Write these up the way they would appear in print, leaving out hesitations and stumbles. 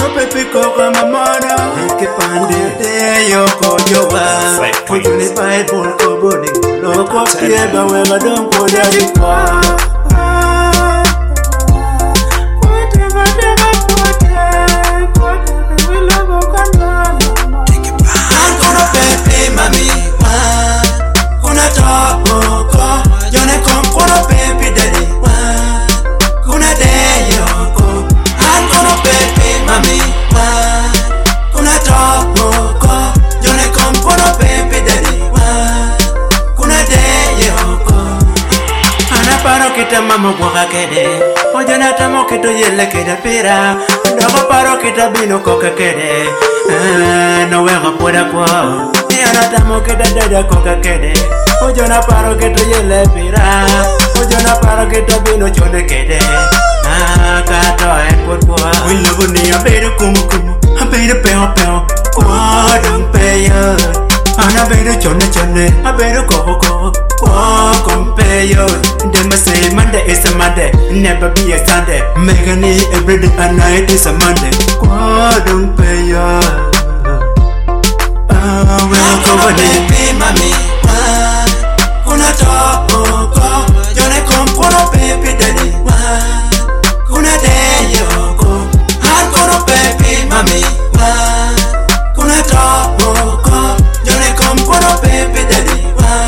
pepi koka mamana ke pande de yo ko jowa ko ni bible ko boni loko pieba we madon ko dari kwa kita mama boka kede ojana tamo kito yele kede pira dogo paro kita bino koka kede no wega pueda kwa yana tamo kede dada koka kede ojana paro kito yele pira ojana paro kito bino chone kede kato en kwa we love ni abedo kumu abedo peo kwa dong peyo ana bedo chone abedo koko compare them say Monday is a Monday, never be a Sunday. Megani every day and night is a Monday. Don't pay ya. Welcome baby, mami. Kuna talk, yone come kono baby daddy. Kuna day yoko, har kono baby mami. Kuna talk, yone come kono baby daddy.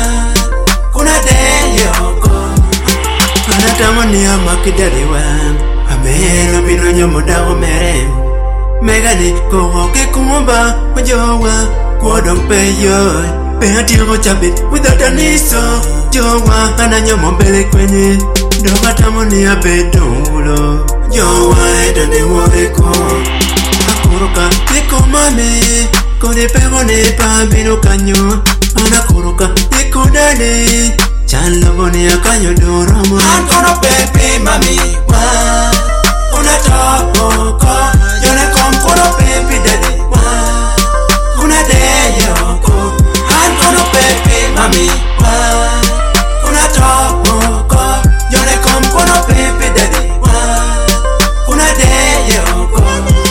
Tamani amakidari wa amelo bino nyomoda omere megani ko ke kumba jowa kodon peyo pe atiro chabit without an iso jowa ana nyomombele kwenye doga tamani abedulo jowa edane woreko akuruka iko mame kone pego ne pa bino kanyo ana kuruka iko dane Chan logo ni akanyo doramo I'm gonna baby mami wa Una toko Yone kom kono baby daddy wa Una de yoko I'm gonna baby mami wa Una toko Yone kom kono baby daddy wa Una de yoko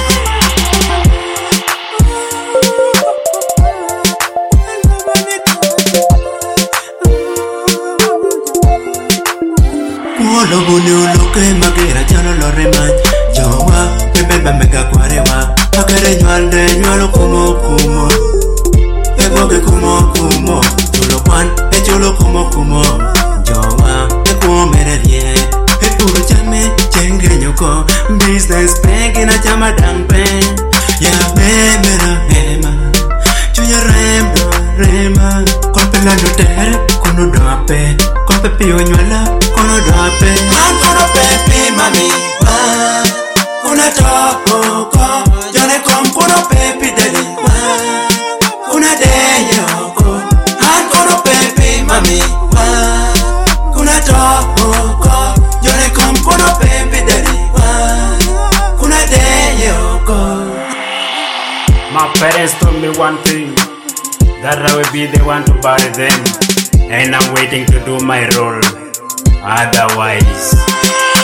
Lobo ni uloke magera jano lo reman Jowa, bebe mega kwarewa Akere nyualde nyualo kumo Eboge kumo Chulo kwan, chulo kumo Jowa, mere rie Puru chame, chenge nyoko Business pegi na chama dangpe Ya hema Chuya rema Kolpela notel, kono doape Kolpe piyo nyuala I'm gonna baby mami Una toko Yone kom kono baby daddy Una de yoko I'm gonna baby mami Una toko Yone kom kono baby daddy Una de yoko My parents told me one thing that I will be the one to bury them and I'm waiting to do my role. Otherwise